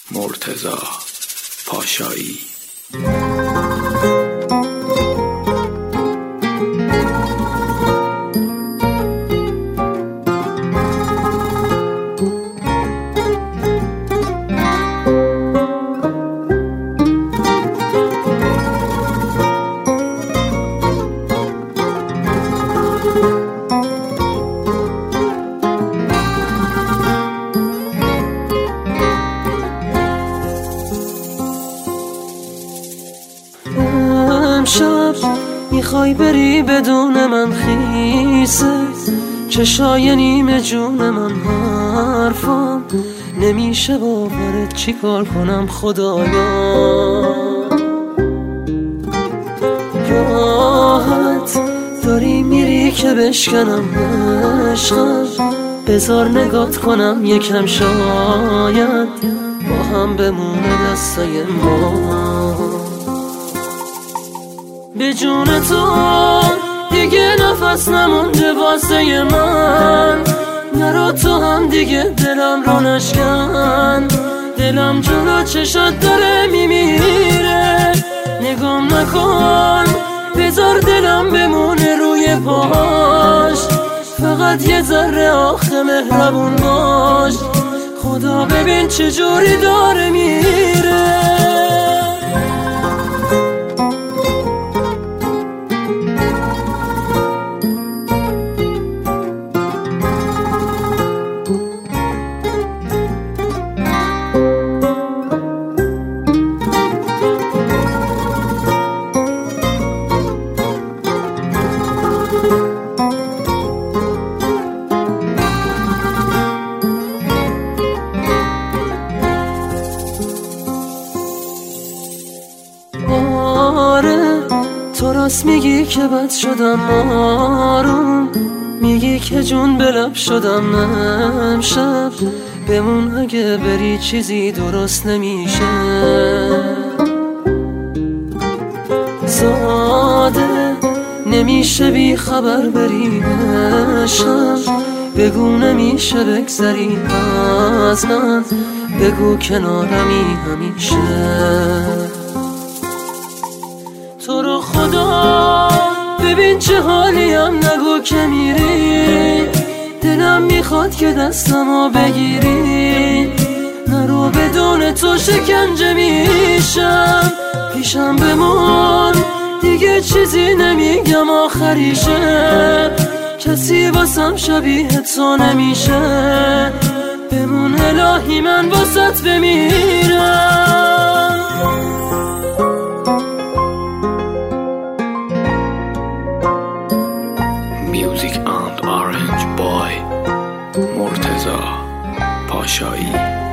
مرتضی پاشایی. امشب میخوای بری بدون من خیسه، چشای نیمه جون من حرفم نمیشه باورت، چی کار کنم خدایا. راحت داری میری که بشکنم عشقم، بذار نگات کنم یکم، شاید با هم بمونه دستای ما. به جون تو دیگه نفس نمونده واسه من، نرو تو هم دیگه دلم رو نشکن. دلم جلو چشات داره میمیره، نگام نکن، بذار دلم بمونه روی پاش. فقط یه ذره آخه مهربون باش، خدا ببین چجوری داره میره. تو راست میگی که بد شدم آروم، میگی که جون به لب شدم امشب، بمون اگه بری چیزی درست نمیشه. ساده نمیشه بی خبر بری بشم، بگو نمیشه بگذری از من، بگو کنارمی همیشه. تو رو خدا ببین چه حالیم، نگو که میری، دلم میخواد که دستمو بگیری. نرو بدون تو شکنجه میشم، پیشم بمون دیگه چیزی نمیگم آخریشه. کسی واسم شبیه تو نمیشه، بمون الهی من واسط بمیرم. Music and Orange Boy مرتضی پاشایی.